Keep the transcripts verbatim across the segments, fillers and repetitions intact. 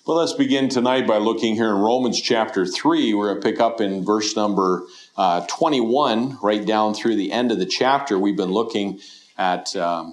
Well, let's begin tonight by looking here in Romans chapter three. We're going to pick up in verse number uh, twenty-one, right down through the end of the chapter. We've been looking at um,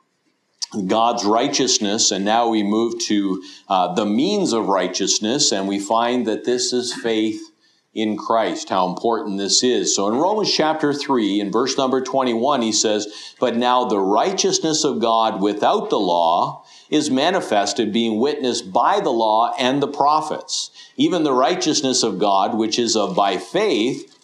God's righteousness, and now we move to uh, the means of righteousness, and we find that this is faith in Christ, how important this is. So in Romans chapter three, in verse number twenty-one, he says, "But now the righteousness of God without the law is manifested, being witnessed by the law and the prophets, even the righteousness of God, which is of by faith,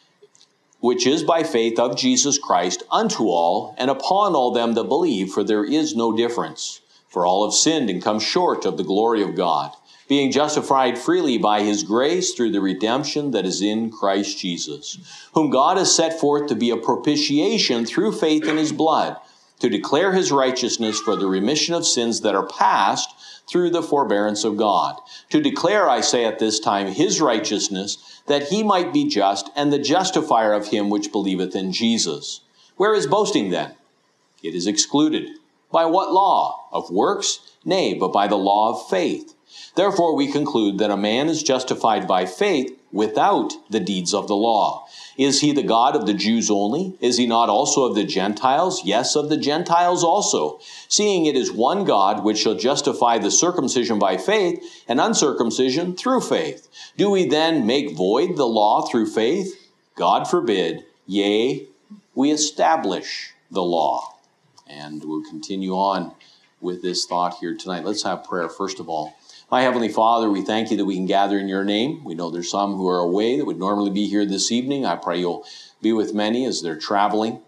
which is by faith of Jesus Christ unto all, and upon all them that believe, for there is no difference. For all have sinned and come short of the glory of God, being justified freely by his grace through the redemption that is in Christ Jesus, whom God has set forth to be a propitiation through faith in his blood, to declare his righteousness for the remission of sins that are past through the forbearance of God. To declare, I say at this time, his righteousness, that he might be just and the justifier of him which believeth in Jesus. Where is boasting then? It is excluded. By what law? Of works? Nay, but by the law of faith. Therefore we conclude that a man is justified by faith without the deeds of the law. Is he the God of the Jews only? Is he not also of the Gentiles? Yes, of the Gentiles also. Seeing it is one God which shall justify the circumcision by faith and uncircumcision through faith. Do we then make void the law through faith? God forbid. Yea, we establish the law." And we'll continue on with this thought here tonight. Let's have prayer first of all. My Heavenly Father, we thank you that we can gather in your name. We know there's some who are away that would normally be here this evening. I pray you'll be with many as they're traveling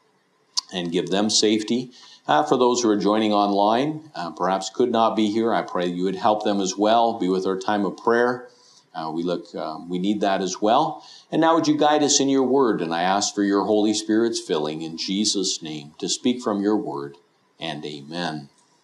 and give them safety. Uh, for those who are joining online, uh, perhaps could not be here, I pray you would help them as well. Be with our time of prayer. Uh, we look, uh, we need that as well. And now would you guide us in your word? And I ask for your Holy Spirit's filling in Jesus' name to speak from your word. And amen.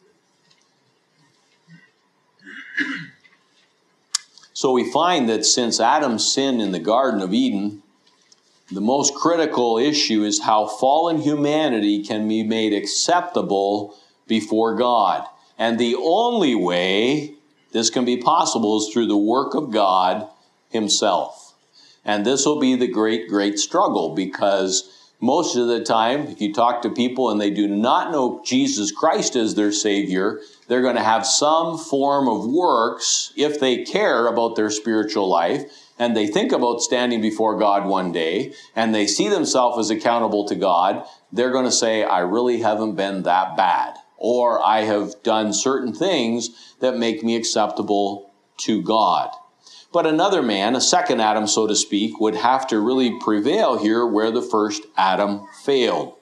So we find that since Adam's sin in the Garden of Eden, the most critical issue is how fallen humanity can be made acceptable before God. And the only way this can be possible is through the work of God himself. And this will be the great, great struggle, because most of the time, if you talk to people and they do not know Jesus Christ as their Savior, they're going to have some form of works if they care about their spiritual life, and they think about standing before God one day, and they see themselves as accountable to God. They're going to say, I really haven't been that bad, or I have done certain things that make me acceptable to God. But another man, a second Adam, so to speak, would have to really prevail here where the first Adam failed.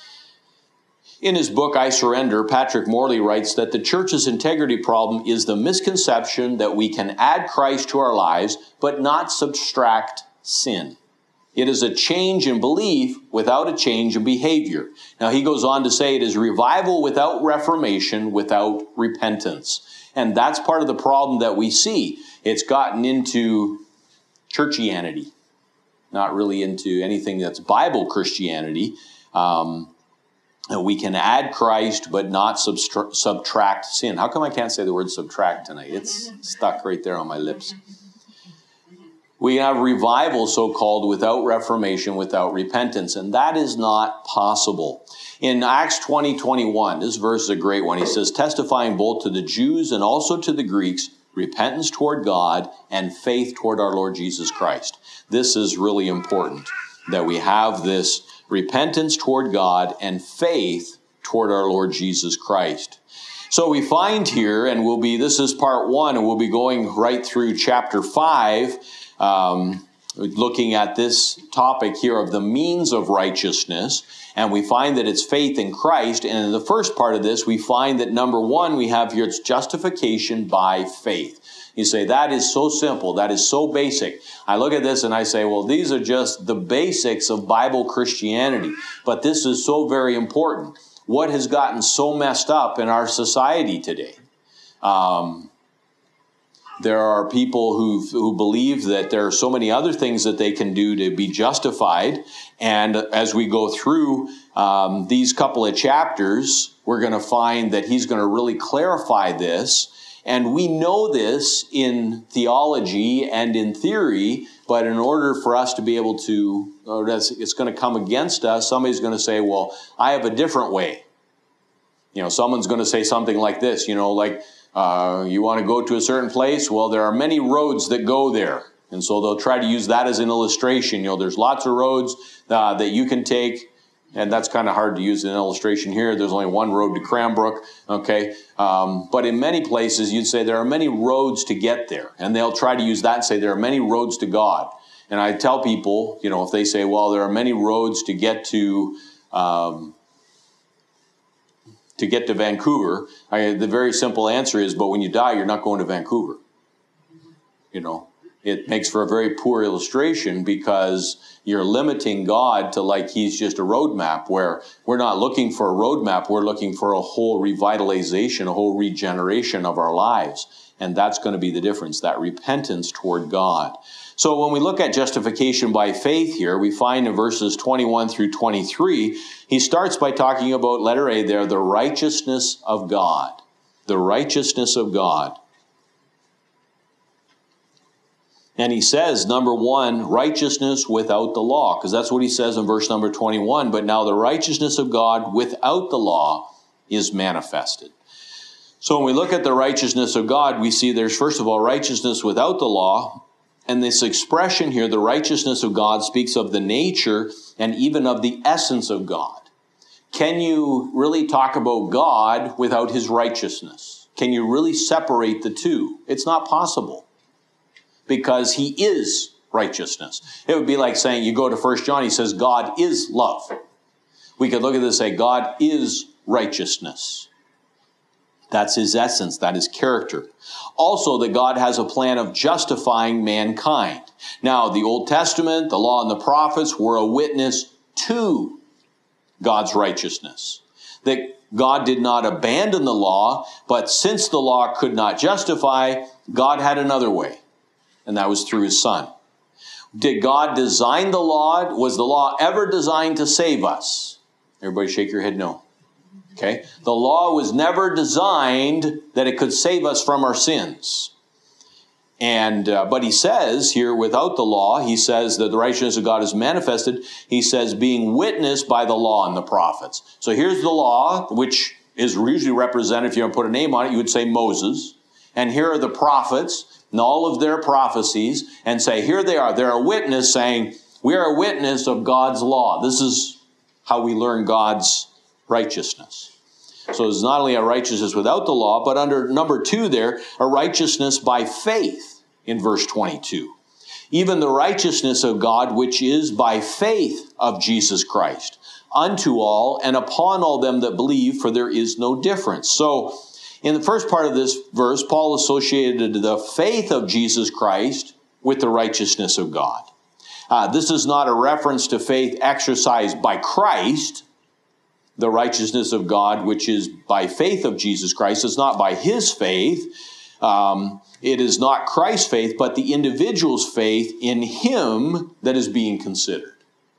In his book, I Surrender, Patrick Morley writes that the church's integrity problem is the misconception that we can add Christ to our lives, but not subtract sin. It is a change in belief without a change in behavior. Now, he goes on to say it is revival without reformation, without repentance. And that's part of the problem that we see. It's gotten into churchianity, not really into anything that's Bible Christianity. Um, we can add Christ, but not subtra- subtract sin. How come I can't say the word subtract tonight? It's stuck right there on my lips. We have revival, so-called, without reformation, without repentance, and that is not possible. In Acts twenty twenty-one, this verse is a great one. He says, testifying both to the Jews and also to the Greeks, repentance toward God and faith toward our Lord Jesus Christ. This is really important, that we have this repentance toward God and faith toward our Lord Jesus Christ. So we find here, and we'll be, this is part one, and we'll be going right through chapter five, um, looking at this topic here of the means of righteousness. And we find that it's faith in Christ. And in the first part of this, we find that number one, we have here, it's justification by faith. You say, that is so simple. That is so basic. I look at this and I say, well, these are just the basics of Bible Christianity. But this is so very important. What has gotten so messed up in our society today? Um, there are people who who believe that there are so many other things that they can do to be justified. And as we go through um, these couple of chapters, we're going to find that he's going to really clarify this. And we know this in theology and in theory, but in order for us to be able to, or that's, it's going to come against us, somebody's going to say, well, I have a different way. You know, someone's going to say something like this, you know, like, uh, you want to go to a certain place? Well, there are many roads that go there. And so they'll try to use that as an illustration. You know, there's lots of roads uh, that you can take. And that's kind of hard to use as an illustration here. There's only one road to Cranbrook, okay? Um, but in many places, you'd say there are many roads to get there. And they'll try to use that and say there are many roads to God. And I tell people, you know, if they say, well, there are many roads to get to um, to get to Vancouver, I, the very simple answer is, but when you die, you're not going to Vancouver. You know, it makes for a very poor illustration because you're limiting God to like he's just a roadmap, where we're not looking for a roadmap. We're looking for a whole revitalization, a whole regeneration of our lives. And that's going to be the difference, that repentance toward God. So when we look at justification by faith here, we find in verses twenty-one through twenty-three, he starts by talking about, letter A there, the righteousness of God. The righteousness of God. And he says, number one, righteousness without the law, because that's what he says in verse number twenty-one. But now the righteousness of God without the law is manifested. So when we look at the righteousness of God, we see there's, first of all, righteousness without the law. And this expression here, the righteousness of God, speaks of the nature and even of the essence of God. Can you really talk about God without his righteousness? Can you really separate the two? It's not possible, because he is righteousness. It would be like saying, you go to First John, he says, God is love. We could look at this and say, God is righteousness. That's his essence, that is character. Also, that God has a plan of justifying mankind. Now, the Old Testament, the law and the prophets were a witness to God's righteousness. That God did not abandon the law, but since the law could not justify, God had another way. And that was through his Son. Did God design the law? Was the law ever designed to save us? Everybody shake your head no. Okay? The law was never designed that it could save us from our sins. And, uh, but he says here, without the law, he says that the righteousness of God is manifested. He says being witnessed by the law and the prophets. So here's the law, which is usually represented, if you want to put a name on it, you would say Moses. And here are the prophets and all of their prophecies, and say, here they are. They're a witness saying, we are a witness of God's law. This is how we learn God's righteousness. So it's not only a righteousness without the law, but under number two there, a righteousness by faith in verse twenty-two. Even the righteousness of God, which is by faith of Jesus Christ, unto all and upon all them that believe, for there is no difference. So in the first part of this verse, Paul associated the faith of Jesus Christ with the righteousness of God. Uh, this is not a reference to faith exercised by Christ, the righteousness of God, which is by faith of Jesus Christ. It's not by his faith. Um, it is not Christ's faith, but the individual's faith in him that is being considered.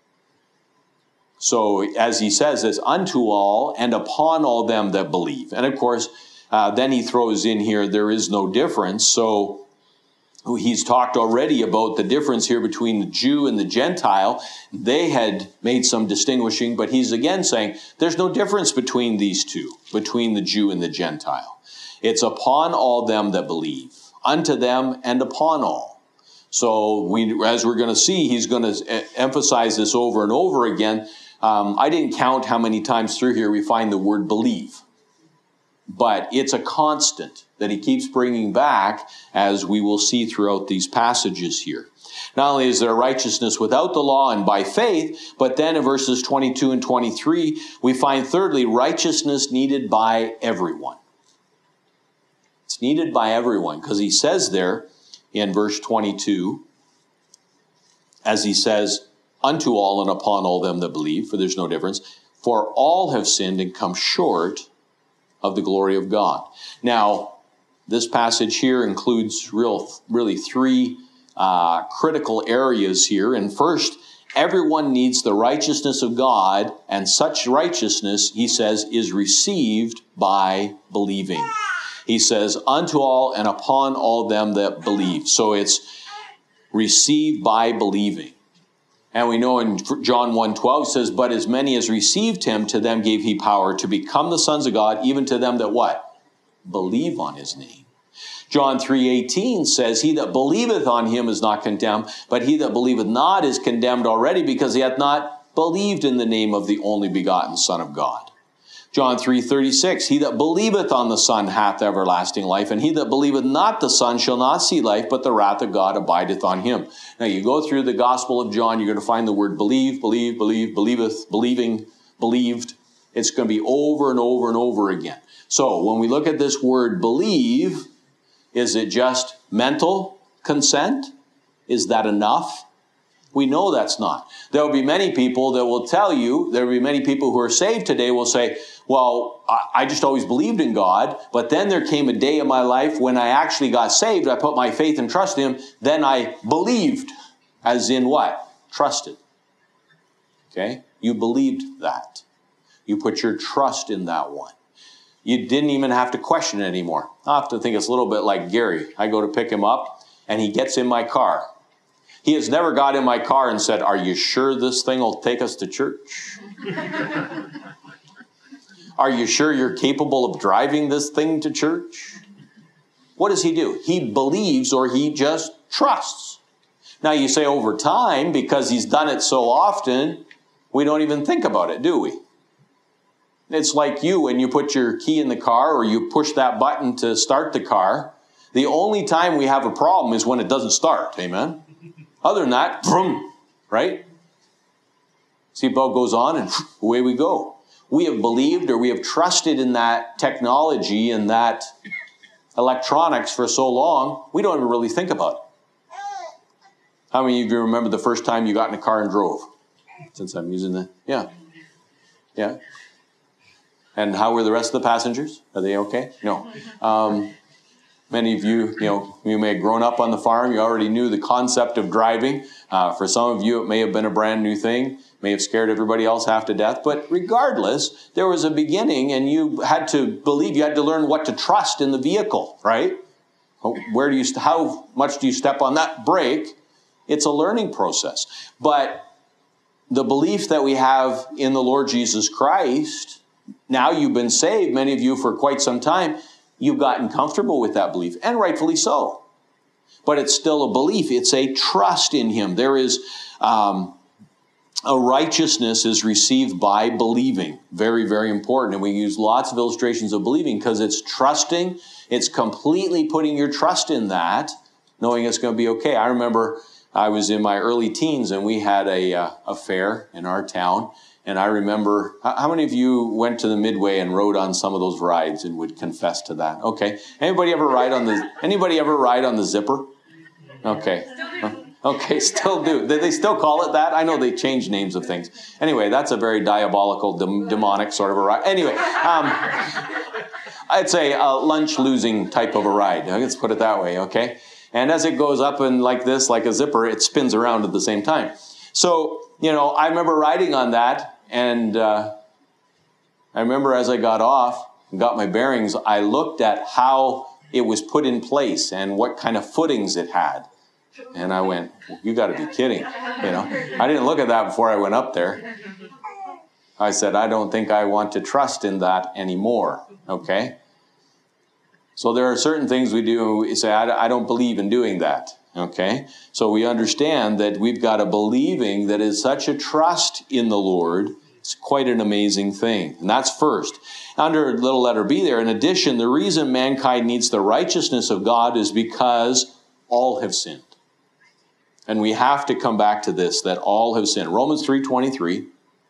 So as he says, it's unto all and upon all them that believe. And of course, uh, then he throws in here, there is no difference. So he's talked already about the difference here between the Jew and the Gentile. They had made some distinguishing, but he's again saying there's no difference between these two, between the Jew and the Gentile. It's upon all them that believe, unto them and upon all. So we, as we're going to see, he's going to emphasize this over and over again. Um, I didn't count how many times through here we find the word believe. But it's a constant that he keeps bringing back, as we will see throughout these passages here. Not only is there righteousness without the law and by faith, but then in verses twenty-two and twenty-three, we find thirdly, righteousness needed by everyone. It's needed by everyone, because he says there in verse twenty-two, as he says, unto all and upon all them that believe, for there's no difference, for all have sinned and come short of the glory of God. Now, this passage here includes real, really three uh, critical areas here. And first, everyone needs the righteousness of God, and such righteousness, he says, is received by believing. He says, unto all and upon all them that believe. So it's received by believing. And we know in John one twelve says, but as many as received him, to them gave he power to become the sons of God, even to them that what? Believe on his name. John three eighteen says, he that believeth on him is not condemned, but he that believeth not is condemned already, because he hath not believed in the name of the only begotten Son of God. John three thirty-six, he that believeth on the Son hath everlasting life, and he that believeth not the Son shall not see life, but the wrath of God abideth on him. Now you go through the Gospel of John, you're going to find the word believe, believe, believe, believeth, believing, believed. It's going to be over and over and over again. So when we look at this word believe, is it just mental consent? Is that enough? We know that's not. There will be many people that will tell you, there will be many people who are saved today will say, well, I just always believed in God, but then there came a day in my life when I actually got saved. I put my faith and trust in him. Then I believed, as in what? Trusted. Okay? You believed that. You put your trust in that one. You didn't even have to question it anymore. I have to think it's a little bit like Gary. I go to pick him up, and he gets in my car. He has never got in my car and said, are you sure this thing will take us to church? Are you sure you're capable of driving this thing to church? What does he do? He believes, or he just trusts. Now you say over time, because he's done it so often, we don't even think about it, do we? It's like you when you put your key in the car or you push that button to start the car. The only time we have a problem is when it doesn't start. Amen? Other than that, vroom, right? Seatbelt goes on and away we go. We have believed or we have trusted in that technology and that electronics for so long, we don't even really think about it. How many of you remember the first time you got in a car and drove? Since I'm using the, yeah. Yeah. And how were the rest of the passengers? Are they okay? No. Um, Many of you, you know, you may have grown up on the farm. You already knew the concept of driving. Uh, for some of you, it may have been a brand new thing. May have scared everybody else half to death. But regardless, there was a beginning, and you had to believe. You had to learn what to trust in the vehicle, right? Where do you? How much do you step on that brake? It's a learning process. But the belief that we have in the Lord Jesus Christ, now you've been saved, many of you for quite some time. You've gotten comfortable with that belief, and rightfully so. But it's still a belief. It's a trust in him. There is um, a righteousness is received by believing. Very, very important. And we use lots of illustrations of believing because it's trusting. It's completely putting your trust in that, knowing it's going to be okay. I remember I was in my early teens, and we had a, uh, a fair in our town. And I remember, how many of you went to the Midway and rode on some of those rides and would confess to that? Okay. Anybody ever ride on the, anybody ever ride on the zipper? Okay. Okay, still do. They still call it that? I know they change names of things. Anyway, that's a very diabolical, dem- demonic sort of a ride. Anyway, um, I'd say a lunch-losing type of a ride. Let's put it that way, okay? And as it goes up and like this, like a zipper, it spins around at the same time. So, you know, I remember riding on that, and uh, I remember as I got off and got my bearings, I looked at how it was put in place and what kind of footings it had. And I went, well, you got to be kidding. You know, I didn't look at that before I went up there. I said, I don't think I want to trust in that anymore. Okay? So there are certain things we do, we say, I, I don't believe in doing that. Okay? So we understand that we've got a believing that is such a trust in the Lord. It's quite an amazing thing. And that's first. Under little letter B there, in addition, the reason mankind needs the righteousness of God is because all have sinned. And we have to come back to this, that all have sinned. Romans three twenty-three.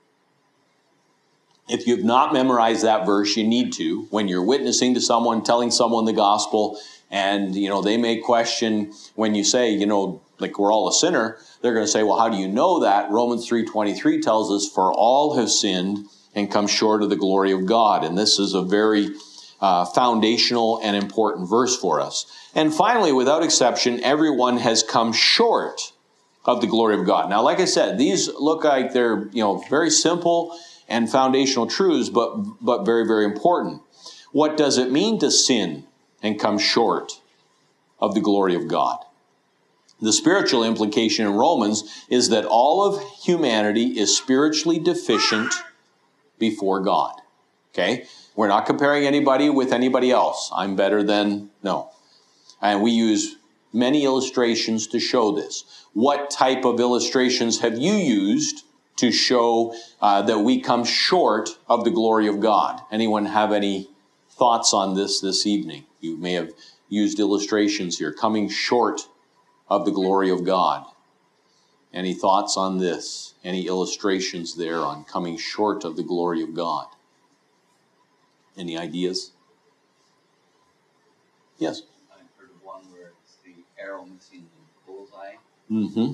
If you've not memorized that verse, you need to. When you're witnessing to someone, telling someone the gospel, and, you know, they may question when you say, you know, like we're all a sinner, they're going to say, well, how do you know that? Romans three twenty-three tells us, for all have sinned and come short of the glory of God. And this is a very uh, foundational and important verse for us. And finally, without exception, everyone has come short of the glory of God. Now, like I said, these look like they're, you know, very simple and foundational truths, but, but very, very important. What does it mean to sin and come short of the glory of God. The spiritual implication in Romans is that all of humanity is spiritually deficient before God. Okay? We're not comparing anybody with anybody else. I'm better than, no. And we use many illustrations to show this. What type of illustrations have you used to show uh, that we come short of the glory of God? Anyone have any thoughts on this this evening? You may have used illustrations here, coming short of the glory of God. Any thoughts on this? Any illustrations there on coming short of the glory of God? Any ideas? Yes? I've heard of one where it's the arrow missing the bullseye. Mm-hmm.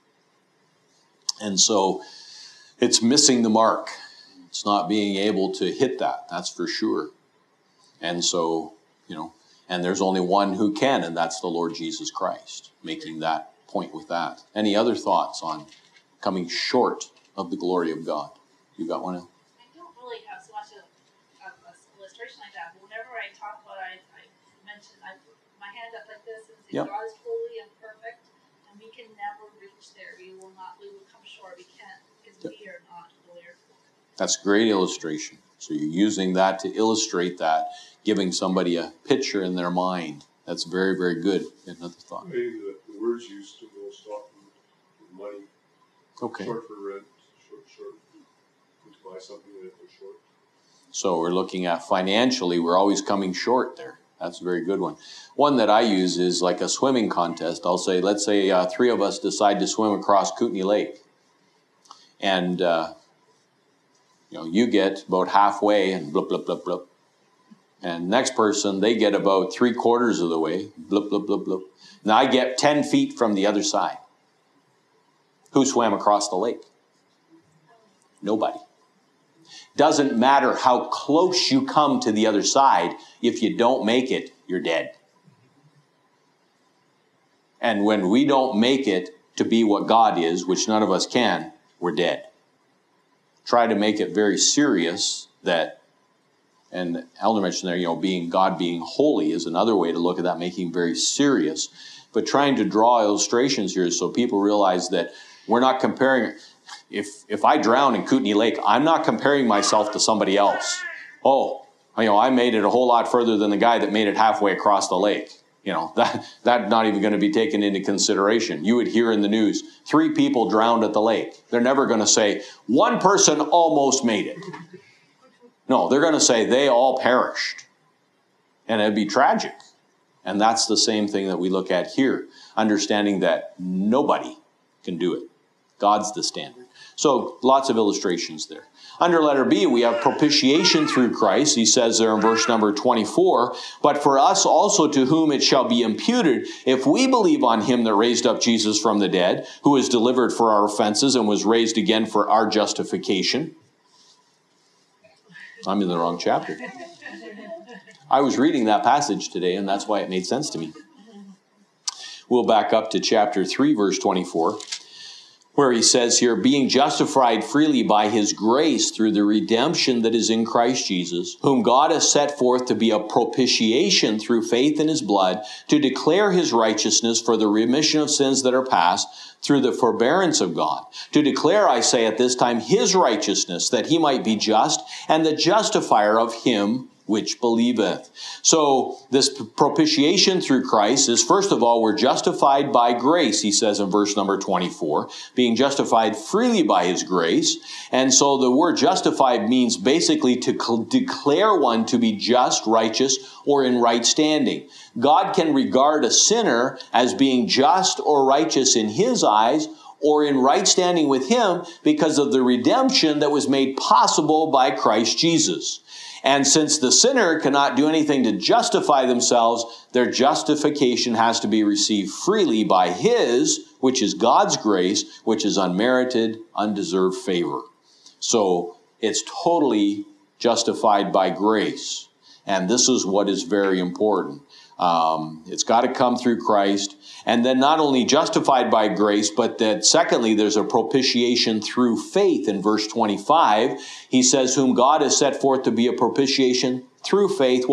And so it's missing the mark. It's not being able to hit that, that's for sure. And so, you know, and there's only one who can, and that's the Lord Jesus Christ, making that point with that. Any other thoughts on coming short of the glory of God? You got one? I don't really have so much of, of an illustration like that, but whenever I talk about it, I, I mention, I put my hand up like this and say, Yep. God is holy and perfect, and we can never reach there. We will not, we will come short. We can't, because Yep. we are not holy or perfect. That's a great illustration. So you're using that to illustrate that, giving somebody a picture in their mind. That's very, very good. Another thought. Maybe the, the words used to most often with money. Okay. Short for rent, short, short. To buy something that was short. So we're looking at financially, we're always coming short there. That's a very good one. One that I use is like a swimming contest. I'll say, let's say uh, three of us decide to swim across Kootenai Lake. And, uh, you know, you get about halfway and blip, blip, blip, blip. And next person, they get about three quarters of the way, blip, blip, blip, blip. Now I get ten feet from the other side. Who swam across the lake? Nobody. Doesn't matter how close you come to the other side. If you don't make it, you're dead. And when we don't make it to be what God is, which none of us can, we're dead. Try to make it very serious that, and Elder mentioned there, you know, being God being holy is another way to look at that, making very serious. But trying to draw illustrations here so people realize that we're not comparing. If if I drown in Kootenai Lake, I'm not comparing myself to somebody else. Oh, you know, I made it a whole lot further than the guy that made it halfway across the lake. You know, that that's not even going to be taken into consideration. You would hear in the news, three people drowned at the lake. They're never going to say, one person almost made it. No, they're going to say they all perished. And it'd be tragic. And that's the same thing that we look at here, understanding that nobody can do it. God's the standard. So lots of illustrations there. Under letter B, we have propitiation through Christ. He says there in verse number twenty-four, but for us also to whom it shall be imputed, if we believe on him that raised up Jesus from the dead, who was delivered for our offenses and was raised again for our justification. I'm in the wrong chapter. I was reading that passage today, and that's why it made sense to me. We'll back up to chapter three, verse twenty-four. Where he says here, being justified freely by his grace through the redemption that is in Christ Jesus, whom God has set forth to be a propitiation through faith in his blood, to declare his righteousness for the remission of sins that are past, through the forbearance of God. To declare, I say at this time, his righteousness, that he might be just, and the justifier of him which believeth. So this propitiation through Christ is, first of all, we're justified by grace, he says in verse number twenty-four, being justified freely by his grace. And so the word justified means basically to cl- declare one to be just, righteous, or in right standing. God can regard a sinner as being just or righteous in his eyes, or in right standing with him because of the redemption that was made possible by Christ Jesus. And since the sinner cannot do anything to justify themselves, their justification has to be received freely by his, which is God's grace, which is unmerited, undeserved favor. So it's totally justified by grace. And this is what is very important. Um, it's got to come through Christ. And then not only justified by grace, but that secondly, there's a propitiation through faith. In verse twenty-five, he says, whom God has set forth to be a propitiation through faith, what?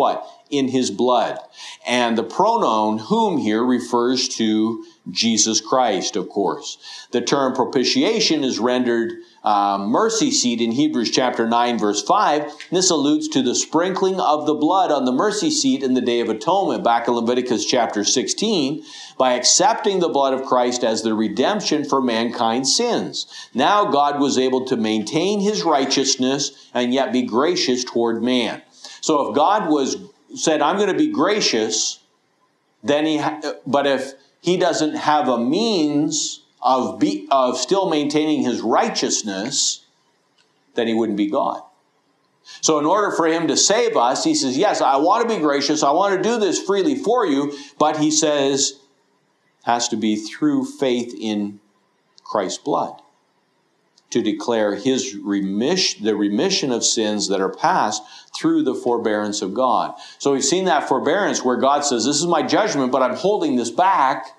in his blood. And the pronoun whom here refers to Jesus Christ, of course. The term propitiation is rendered uh, mercy seat in Hebrews chapter nine, verse five. This alludes to the sprinkling of the blood on the mercy seat in the Day of Atonement, back in Leviticus chapter sixteen, by accepting the blood of Christ as the redemption for mankind's sins. Now God was able to maintain his righteousness and yet be gracious toward man. So if God was said, I'm going to be gracious, then he, ha- but if he doesn't have a means of be, of still maintaining his righteousness, then he wouldn't be God. So in order for him to save us, he says, yes, I want to be gracious. I want to do this freely for you. But he says, has to be through faith in Christ's blood to declare his remission, the remission of sins that are past through the forbearance of God. So we've seen that forbearance where God says, this is my judgment, but I'm holding this back.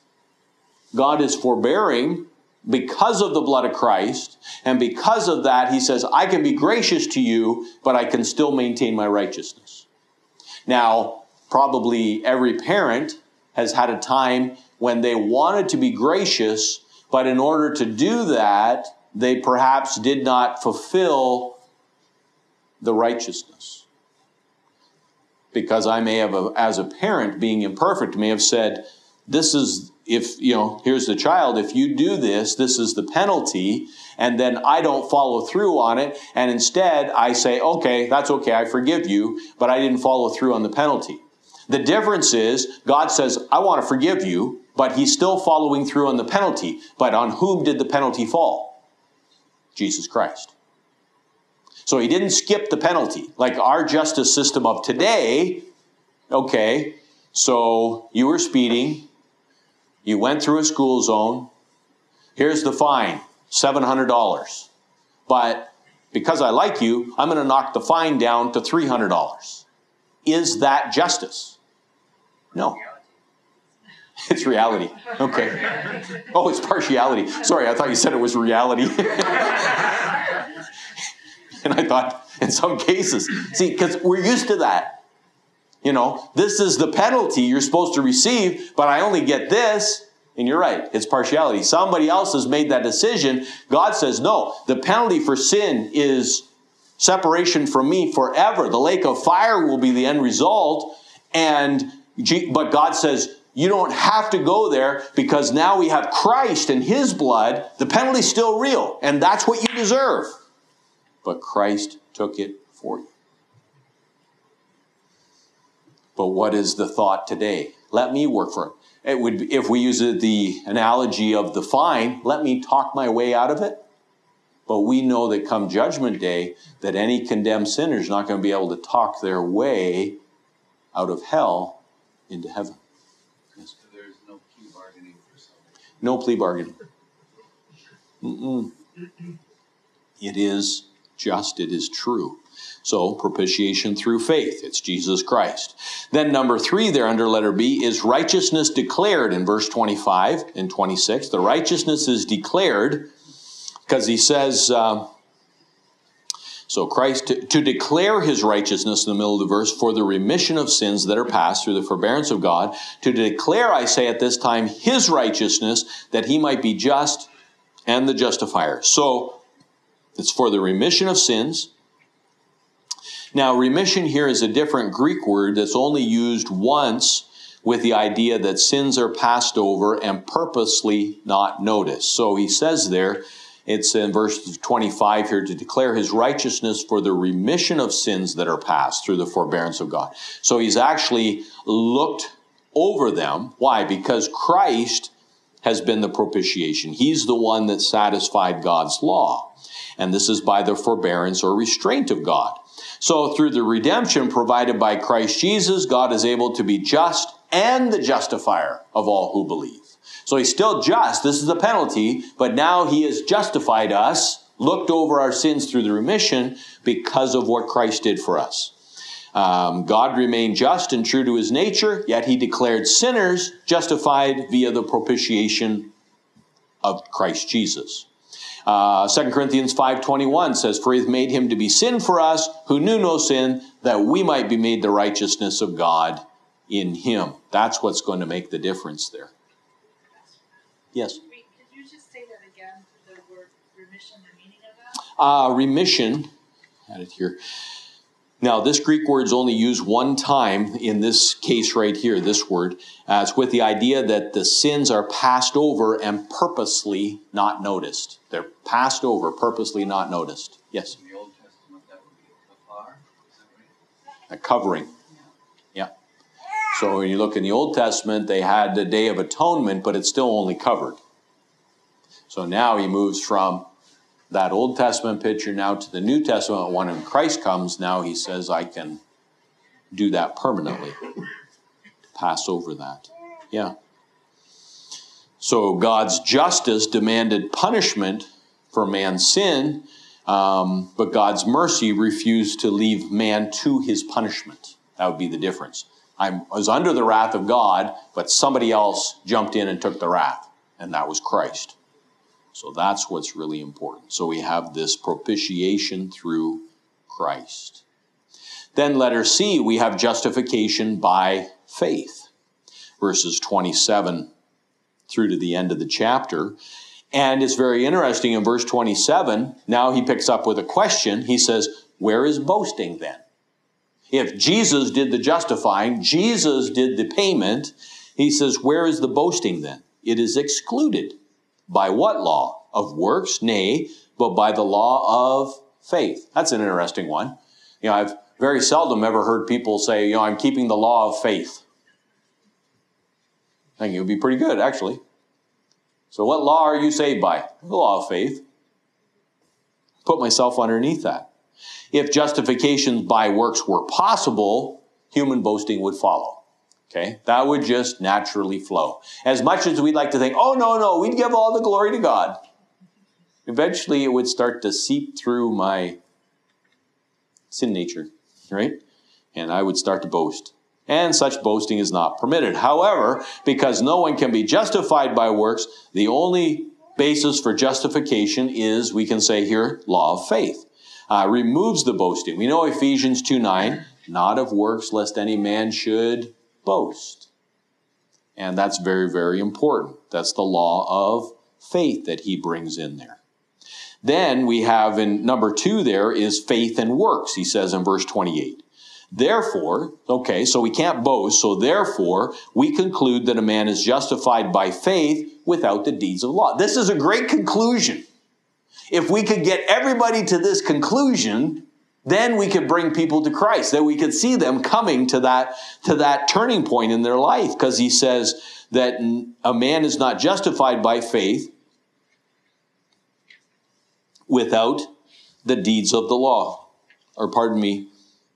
God is forbearing because of the blood of Christ. And because of that, he says, I can be gracious to you, but I can still maintain my righteousness. Now, probably every parent has had a time when they wanted to be gracious, but in order to do that, they perhaps did not fulfill the righteousness. Because I may have, as a parent, being imperfect, may have said, this is, if, you know, here's the child, if you do this, this is the penalty, and then I don't follow through on it, and instead I say, okay, that's okay, I forgive you, but I didn't follow through on the penalty. The difference is, God says, I want to forgive you, but he's still following through on the penalty. But on whom did the penalty fall? Jesus Christ. So he didn't skip the penalty. Like our justice system of today, okay, so you were speeding, you went through a school zone, here's the fine, seven hundred dollars. But because I like you, I'm going to knock the fine down to three hundred dollars. Is that justice? No. It's reality. Okay. Oh, it's partiality. Sorry, I thought you said it was reality. And I thought, in some cases, see, because we're used to that. You know, this is the penalty you're supposed to receive, but I only get this. And you're right, it's partiality. Somebody else has made that decision. God says, no, the penalty for sin is separation from me forever. The lake of fire will be the end result. And but God says, you don't have to go there because now we have Christ and his blood. The penalty's still real, and that's what you deserve. But Christ took it for you. But what is the thought today? Let me work for it. It would be, if we use the analogy of the fine, let me talk my way out of it. But we know that come judgment day, that any condemned sinner is not going to be able to talk their way out of hell into heaven. Yes. So there's no plea bargaining for salvation. No plea bargaining. Mm-mm. It is just, it is true. So, propitiation through faith. It's Jesus Christ. Then number three there under letter B is righteousness declared in verse twenty-five and twenty-six. The righteousness is declared because he says, uh, so Christ, to, to declare his righteousness in the middle of the verse for the remission of sins that are past through the forbearance of God. To declare, I say at this time, his righteousness that he might be just and the justifier. So, it's for the remission of sins. Now, remission here is a different Greek word that's only used once with the idea that sins are passed over and purposely not noticed. So he says there, it's in verse twenty-five here, to declare his righteousness for the remission of sins that are past through the forbearance of God. So he's actually looked over them. Why? Because Christ has been the propitiation. He's the one that satisfied God's law. And this is by the forbearance or restraint of God. So through the redemption provided by Christ Jesus, God is able to be just and the justifier of all who believe. So he's still just. This is the penalty. But now he has justified us, looked over our sins through the remission because of what Christ did for us. Um, God remained just and true to his nature, yet he declared sinners justified via the propitiation of Christ Jesus. Uh, Second Corinthians five twenty-one says, for he hath made him to be sin for us, who knew no sin, that we might be made the righteousness of God in him. That's what's going to make the difference there. Yes? Could you just say that again, the word remission, the meaning of that? Uh, remission, I had it here. Now, this Greek word is only used one time in this case right here, this word. Uh, it's with the idea that the sins are passed over and purposely not noticed. They're passed over, purposely not noticed. Yes? In the Old Testament, that would be a kafar, is that right? A covering. Yeah. So when you look in the Old Testament, they had the Day of Atonement, but it's still only covered. So now he moves from that Old Testament picture now to the New Testament one. When Christ comes, now he says, I can do that permanently. Pass over that. Yeah. So God's justice demanded punishment for man's sin, um, but God's mercy refused to leave man to his punishment. That would be the difference. I was under the wrath of God, but somebody else jumped in and took the wrath, and that was Christ. So that's what's really important. So we have this propitiation through Christ. Then letter C, we have justification by faith. Verses twenty-seven through to the end of the chapter. And it's very interesting in verse twenty-seven, now he picks up with a question. He says, where is boasting then? If Jesus did the justifying, Jesus did the payment, he says, where is the boasting then? It is excluded. By what law? Of works? Nay, but by the law of faith. That's an interesting one. You know, I've very seldom ever heard people say, you know, I'm keeping the law of faith. I think it would be pretty good, actually. So what law are you saved by? The law of faith. Put myself underneath that. If justification by works were possible, human boasting would follow. Okay, that would just naturally flow. As much as we'd like to think, oh, no, no, we'd give all the glory to God. Eventually, it would start to seep through my sin nature, right? And I would start to boast. And such boasting is not permitted. However, because no one can be justified by works, the only basis for justification is, we can say here, law of faith. Uh, removes the boasting. We know Ephesians two nine, not of works, lest any man should boast. And that's very, very important. That's the law of faith that he brings in there. Then we have in number two there is faith and works, he says in verse twenty-eight. Therefore, okay, so we can't boast, so therefore we conclude that a man is justified by faith without the deeds of law. This is a great conclusion. If we could get everybody to this conclusion, then we could bring people to Christ, that we could see them coming to that, to that turning point in their life, because he says that a man is not justified by faith without the deeds of the law. Or pardon me.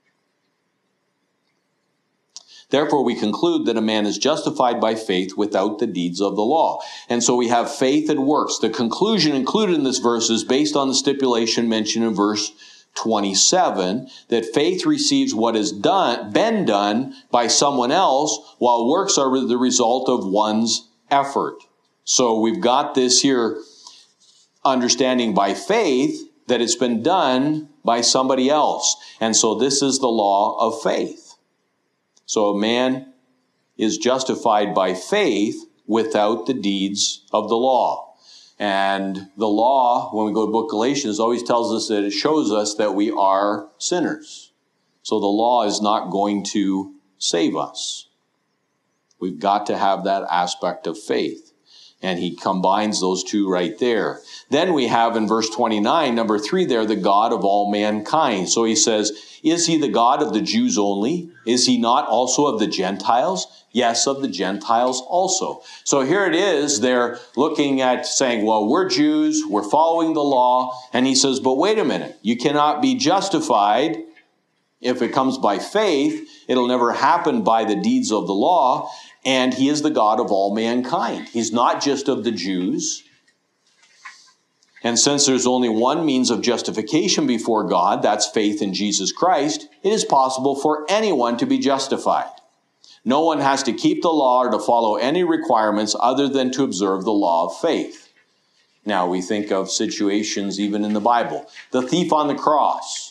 Therefore, we conclude that a man is justified by faith without the deeds of the law. And so we have faith and works. The conclusion included in this verse is based on the stipulation mentioned in verse twenty-seven, that faith receives what has done, been done by someone else, while works are the result of one's effort. So we've got this here understanding by faith that it's been done by somebody else. And so this is the law of faith. So a man is justified by faith without the deeds of the law. And the law, when we go to the book of Galatians, always tells us that it shows us that we are sinners. So the law is not going to save us. We've got to have that aspect of faith. And he combines those two right there. Then we have in verse twenty-nine, number three there, the God of all mankind. So he says, is he the God of the Jews only? Is he not also of the Gentiles? Yes, of the Gentiles also. So here it is, they're looking at saying, well, we're Jews, we're following the law. And he says, but wait a minute, you cannot be justified if it comes by faith. It'll never happen by the deeds of the law. And he is the God of all mankind. He's not just of the Jews. And since there's only one means of justification before God, that's faith in Jesus Christ, it is possible for anyone to be justified. No one has to keep the law or to follow any requirements other than to observe the law of faith. Now we think of situations even in the Bible. The thief on the cross.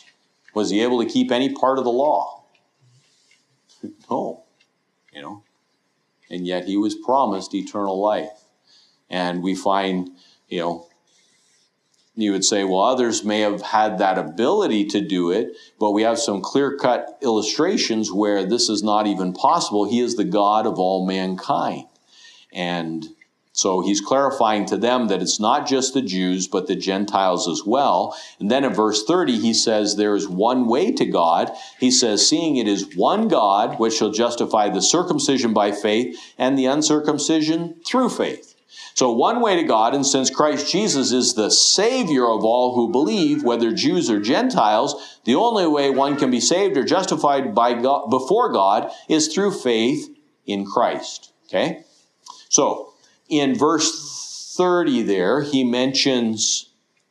Was he able to keep any part of the law? No. You know. And yet he was promised eternal life. And we find, you know, you would say, well, others may have had that ability to do it, but we have some clear-cut illustrations where this is not even possible. He is the God of all mankind. And so he's clarifying to them that it's not just the Jews, but the Gentiles as well. And then in verse thirty, he says there is one way to God. He says, seeing it is one God, which shall justify the circumcision by faith and the uncircumcision through faith. So one way to God, and since Christ Jesus is the Savior of all who believe, whether Jews or Gentiles, the only way one can be saved or justified by God, before God is through faith in Christ. Okay? So, in verse thirty there, he mentions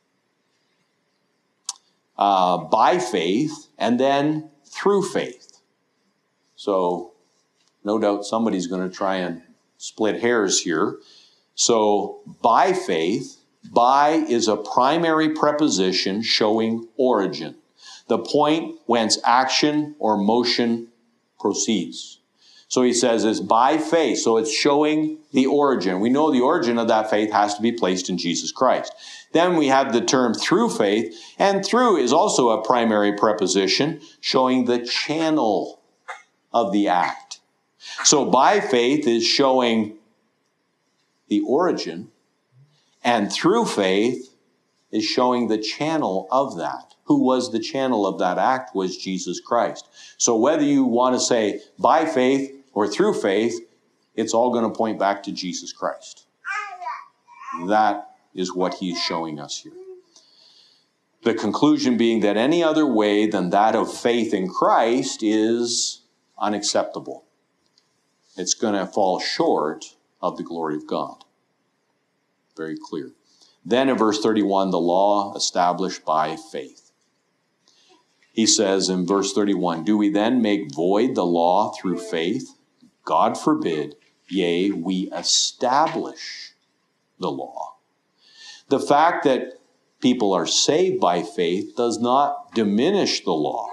uh, by faith and then through faith. So, no doubt somebody's going to try and split hairs here. So, by faith, by is a primary preposition showing origin, the point whence action or motion proceeds. So he says it's by faith, so it's showing the origin. We know the origin of that faith has to be placed in Jesus Christ. Then we have the term through faith, and through is also a primary preposition showing the channel of the act. So by faith is showing the origin, and through faith is showing the channel of that. Who was the channel of that act was Jesus Christ. So whether you want to say by faith or through faith, it's all going to point back to Jesus Christ. That is what he's showing us here. The conclusion being that any other way than that of faith in Christ is unacceptable. It's going to fall short of the glory of God. Very clear. Then in verse thirty-one, the law established by faith. He says in verse thirty-one, do we then make void the law through faith? God forbid. Yea, we establish the law. The fact that people are saved by faith does not diminish the law.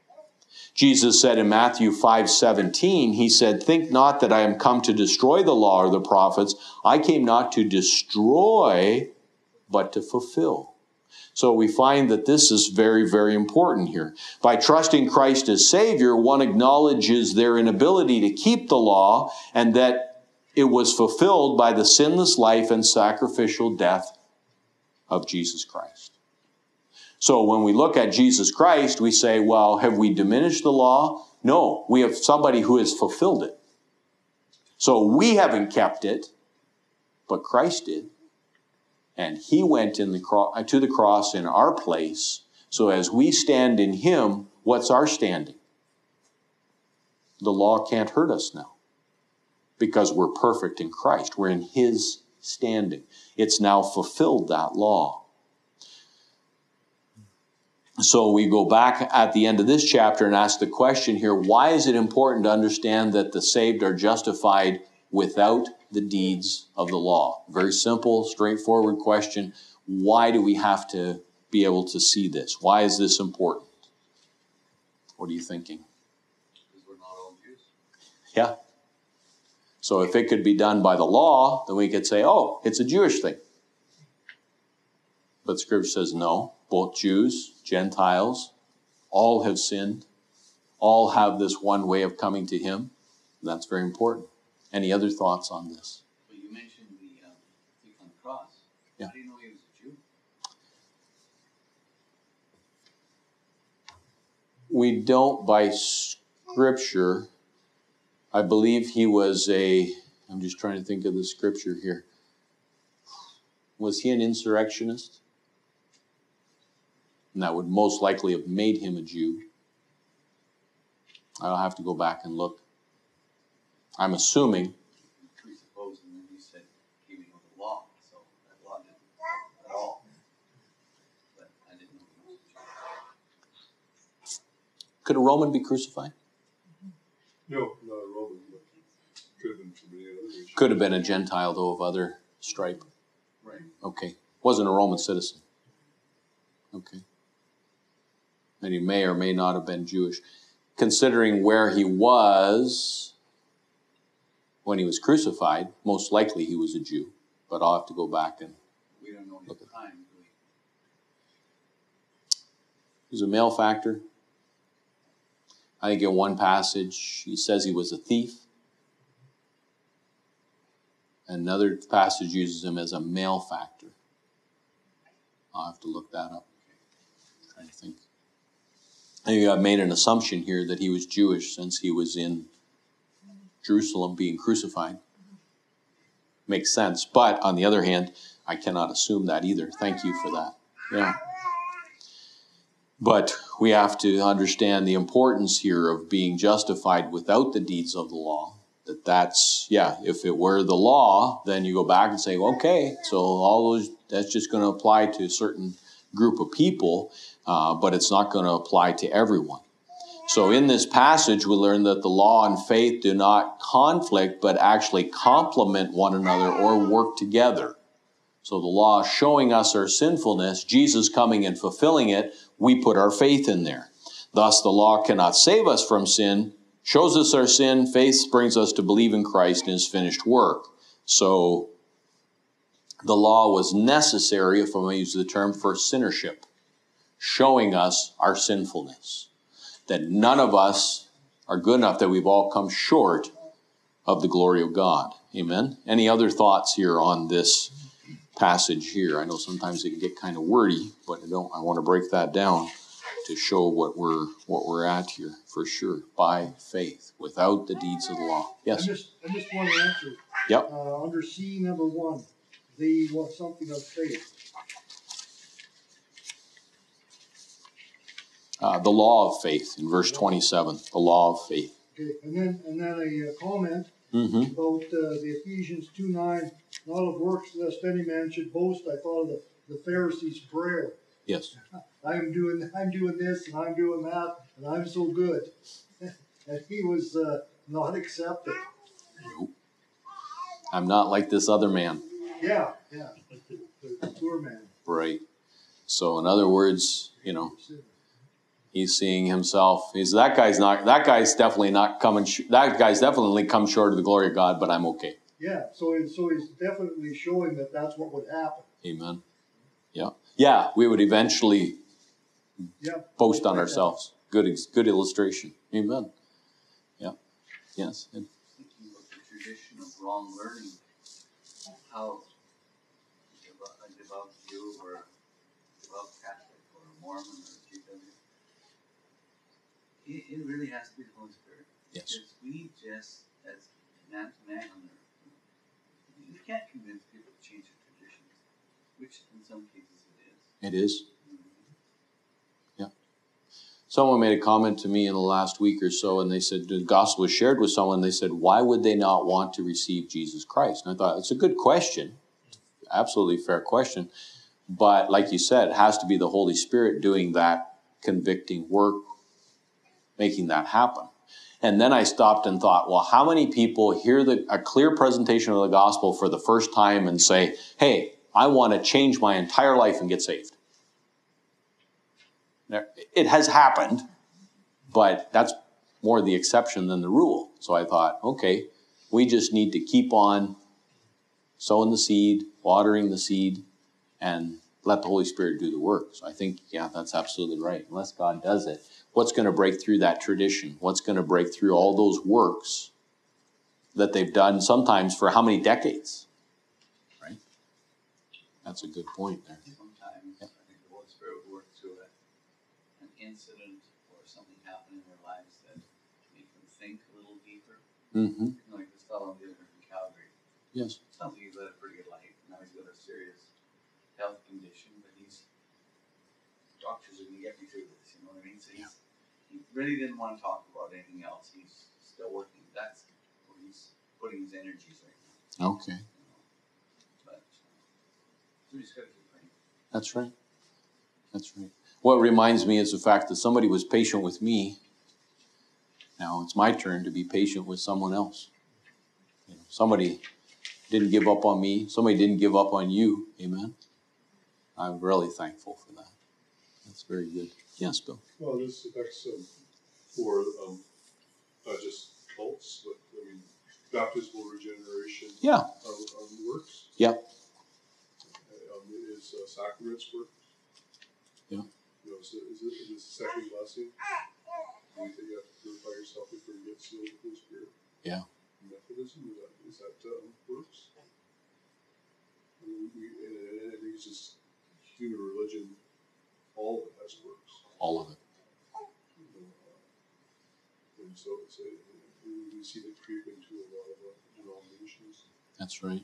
Jesus said in Matthew five seventeen, he said, think not that I am come to destroy the law or the prophets. I came not to destroy, but to fulfill. So we find that this is very, very important here. By trusting Christ as Savior, one acknowledges their inability to keep the law and that it was fulfilled by the sinless life and sacrificial death of Jesus Christ. So when we look at Jesus Christ, we say, well, have we diminished the law? No, we have somebody who has fulfilled it. So we haven't kept it, but Christ did. And he went in the cro- to the cross in our place. So as we stand in him, what's our standing? The law can't hurt us now because we're perfect in Christ. We're in his standing. It's now fulfilled that law. So we go back at the end of this chapter and ask the question here, why is it important to understand that the saved are justified without the deeds of the law? Very simple, straightforward question. Why do we have to be able to see this? Why is this important? What are you thinking? Because we're not all Jews. Yeah. So if it could be done by the law, then we could say, oh, it's a Jewish thing. But Scripture says no. Both Jews, Gentiles, all have sinned. All have this one way of coming to him. That's very important. Any other thoughts on this? But you mentioned the um, thief on the cross. Yeah. How do you know he was a Jew? We don't by Scripture. I believe he was a, I'm just trying to think of the Scripture here. Was he an insurrectionist? And that would most likely have made him a Jew. I'll have to go back and look. I'm assuming. Presupposing that he said keeping of the law, so that law didn't help at all. But I didn't know he was a Jew. Could a Roman be crucified? No, not a Roman, but could have been from any other nation. Could have been a Gentile, though, of other stripe. Right. Okay. Wasn't a Roman citizen. Okay. And he may or may not have been Jewish. Considering where he was when he was crucified, most likely he was a Jew. But I'll have to go back and We don't know his look at time, do we? There's a male factor. I think in one passage he says he was a thief. Another passage uses him as a male factor. I'll have to look that up. I'm trying to think. I think I've made an assumption here that he was Jewish since he was in Jerusalem being crucified. Makes sense. But on the other hand, I cannot assume that either. Thank you for that. Yeah. But we have to understand the importance here of being justified without the deeds of the law. That that's, yeah, if it were the law, then you go back and say, okay, so all those, that's just going to apply to a certain group of people, uh, but it's not going to apply to everyone. So in this passage, we learn that the law and faith do not conflict, but actually complement one another or work together. So the law showing us our sinfulness, Jesus coming and fulfilling it, we put our faith in there. Thus, the law cannot save us from sin, shows us our sin. Faith brings us to believe in Christ and his finished work. So the law was necessary, if I may use the term, for sinnership, showing us our sinfulness, that none of us are good enough, that we've all come short of the glory of God. Amen. Any other thoughts here on this passage here? I know sometimes it can get kind of wordy, but I don't. I want to break that down to show what we're what we're at here for sure. By faith, without the deeds of the law. Yes. I just, I just want to answer. Yep. Uh, under C number one, they want something of faith. Uh, the law of faith in verse twenty-seven. The law of faith. Okay, and then and then a uh, comment Mm-hmm. about uh, the Ephesians two nine. Not of works, lest any man should boast. I thought of the, the Pharisees' prayer. Yes. I am doing, I'm doing this, and I'm doing that, and I'm so good. And he was uh, not accepted. Nope. I'm not like this other man. Yeah, yeah, the, the poor man. Right. So in other words, you know, he's seeing himself. He's that guy's not. That guy's definitely not coming. Sh- that guy's definitely come short of the glory of God. But I'm okay. Yeah, so he- so he's definitely showing that that's what would happen. Amen. Yeah. Yeah. We would eventually Yeah. boast on ourselves. Good. ex- Good illustration. Amen. Yeah. Yes. And Thinking about the tradition of wrong learning, how a devout Jew or a devout Catholic or a Mormon or a G W, it, it really has to be the Holy Spirit. Yes. Because we just, as man to man on earth, you can't convince people to change their traditions, which in some cases it is. it is. Someone made a comment to me in the last week or so, and they said the gospel was shared with someone. They said, why would they not want to receive Jesus Christ? And I thought, it's a good question. Absolutely fair question. But like you said, it has to be the Holy Spirit doing that convicting work, making that happen. And then I stopped and thought, well, how many people hear the, a clear presentation of the gospel for the first time and say, hey, I want to change my entire life and get saved? It has happened, but that's more the exception than the rule. So I thought, okay, we just need to keep on sowing the seed, watering the seed, and let the Holy Spirit do the work. So I think, yeah, that's absolutely right. Unless God does it, what's going to break through that tradition? What's going to break through all those works that they've done sometimes for how many decades? Right? That's a good point there. Sometimes I think the Holy Spirit will work through it. Incident or something happened in their lives that make them think a little deeper. Mm-hmm. Like this fellow in Calgary. Yes. Sounds like he's led a pretty good life. Now he's got a serious health condition, but he's doctors are gonna get me through this, you know what I mean? So he's, he really didn't want to talk about anything else. He's still working. That's where he's putting his energies right now. Okay. You know? But uh, so we just gotta keep praying. That's right. That's right. What reminds me is the fact that somebody was patient with me. Now it's my turn to be patient with someone else. You know, somebody didn't give up on me. Somebody didn't give up on you. Amen. I'm really thankful for that. That's very good. Yes, Bill. Well, this affects um, for um, not just cults, but I mean, baptismal regeneration. Yeah. Um, um, works. Yeah. Um, is uh, sacraments work? Yeah. You know, is it, is it is this a second blessing? Do you think you have to purify yourself before you get sealed with the Holy Spirit? Yeah. Methodism, is that, is that um, works? I mean, we, and, and I think it's just human religion, all of it has works. All of it. You know, uh, and so it's a, we see that creep into a lot of uh, denominations. That's right.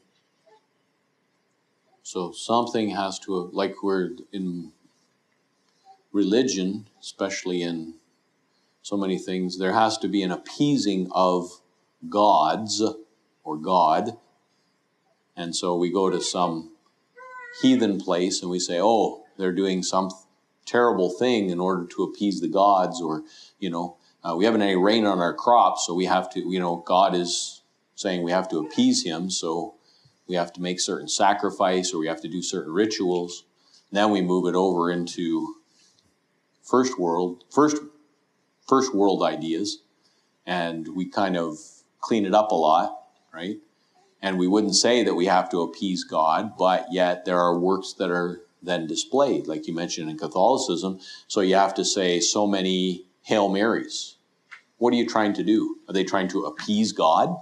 So something has to, like we're in religion, especially in so many things, there has to be an appeasing of gods or God. And so we go to some heathen place and we say, oh, they're doing some terrible thing in order to appease the gods, or, you know, uh, we haven't any rain on our crops, so we have to, you know, God is saying we have to appease him, so we have to make certain sacrifice, or we have to do certain rituals. Then we move it over into first world, first, first world ideas, and we kind of clean it up a lot, right? And we wouldn't say that we have to appease God, but yet there are works that are then displayed, like you mentioned in Catholicism. So you have to say so many Hail Marys. What are you trying to do? Are they trying to appease God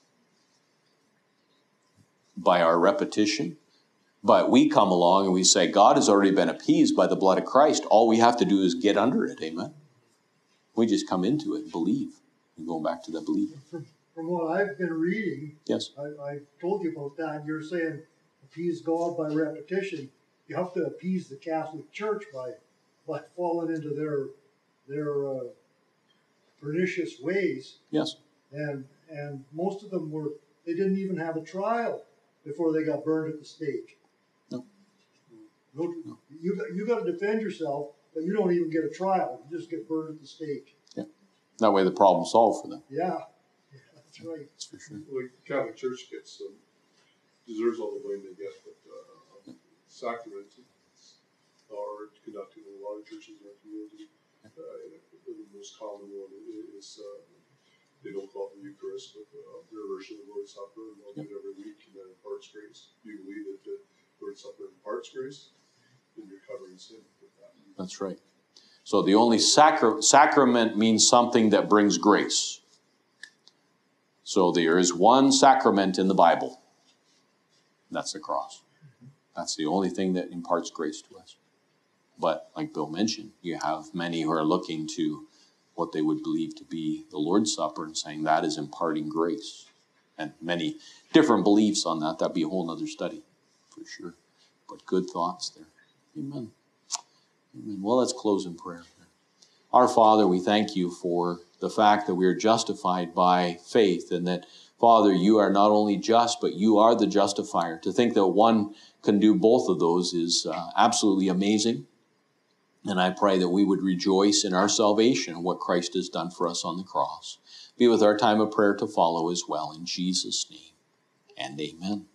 by our repetition? But we come along and we say, God has already been appeased by the blood of Christ. All we have to do is get under it, amen? We just come into it and believe. And going back to that believing. From, from what I've been reading, Yes. I, I told you about that, and you're saying appease God by repetition. You have to appease the Catholic Church by by falling into their their uh, pernicious ways. Yes. And and most of them were, they didn't even have a trial before they got burned at the stake. No. No, No. You got you got to defend yourself, but you don't even get a trial. You just get burned at the stake. Yeah. That way the problem's solved for them. Yeah, yeah, that's right. That's for sure. Well, the Catholic Church gets um, deserves all the blame they get, but uh, sacraments are conducted in a lot of churches in our community. Uh, the most common one is uh, they don't call it the Eucharist, but uh, their version of the Lord's Supper, and they'll do it every week, and then imparts grace. Do you believe that the Lord's Supper imparts grace? Then you're covering sin with that. That's right. So the only sacra- sacrament means something that brings grace. So there is one sacrament in the Bible. That's the cross. That's the only thing that imparts grace to us. But like Bill mentioned, you have many who are looking to what they would believe to be the Lord's Supper and saying that is imparting grace. And many different beliefs on that. That'd be a whole other study for sure. But good thoughts there. Amen. Amen. Well, let's close in prayer. Our Father, we thank you for the fact that we are justified by faith, and that, Father, you are not only just, but you are the justifier. To think that one can do both of those is uh, absolutely amazing. And I pray that we would rejoice in our salvation and what Christ has done for us on the cross. Be with our time of prayer to follow as well. In Jesus' name, and amen.